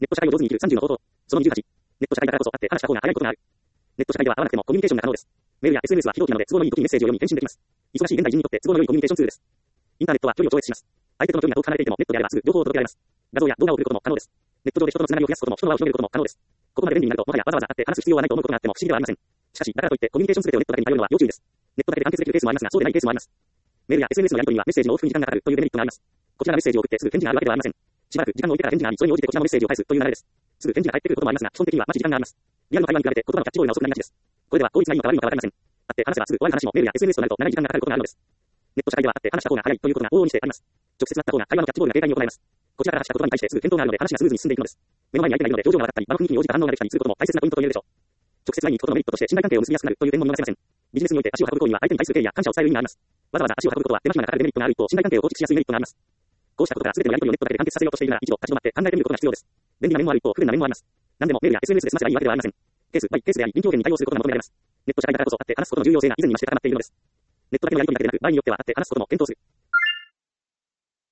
ネット社会を上手に生きる30の方法。その28。ネット社会だからこそあって話した方が早いことがある。ネット社会では会わなくてもコミュニケーションが可能です。メールや SNS は非同期なので都合のいい時にメッセージを読み返信できます。忙しい現代人にとって都合の良いコミュニケーションツールです。インターネットは距離を超越します。相手との距離が遠く離れていてもネットであればすぐ情報を届けられます。画像や動画を送ることも可能です。ネット上で人とのつながりを増やすことも人の輪を広げることも可能です。ここまで便利になるともはやわざわざ会って話す必要はないと思うことがあっても不思議ではありません。しかし、だからといってコミュニケーションすべてをネットだけに頼るのは要注意です。ネットだけで完結できるケースもありますが、そうでないケースもあります。メールや SNS のやり取りにはメッセージの往復に時間がかかるというデメリットがあります。こちらがメッセージを送ってすぐ返事があるわけではありません。しばらく時間を置いてから返事があり、それに応じてこちらもメッセージを返すという流れです。すぐ返事が返ってくることもありますが、基本的には待ち時間があります。リアルの会話に比べて言葉のキャッチボールが遅くなりがちです。これでは効率がいいのか悪いのかわかりません。会って話せばすぐ終わる話もメールや SNS となると長い時間がかかることがあるのです。ネット社会では会って話した方が早いということが往々にしてあります。直接会った方が会話のキャッチボールが軽快に行えます。こちらから発した言葉に対してすぐ返答があるので話がスムーズに進んでいくのです。目の前に相手がいるので表情が分かったり、場の雰囲気に応じた反応ができたりすることも大切なポイントと言えるでしょう。直接会いに行くことのメリットとして信頼関係を結びやすくなるという点も見逃せません。ビジネスにおいて足を運ぶ行為は相手に対する敬意や感謝を伝える意味があります。わざわざ足を運ぶことは手間暇がかかるデメリットがある一方、信頼関係を構築しやすいメリットがあります。こうしたことから全てのやり取りをネットだけで完結させようとしているなら一度立ち止まって考えてみることが必要です。便利な面もある一方、不便な面もあります。何でもメールや SNS で済ませばいいわけではありません。ケースバイケースであり、臨機応変に対応することが求められます。ネット社会だからこそ会って話すことの重要性が以前に増して高まっているのです。ネットだけのやり取りだけでなく、場合によっては会って話すことも検討する。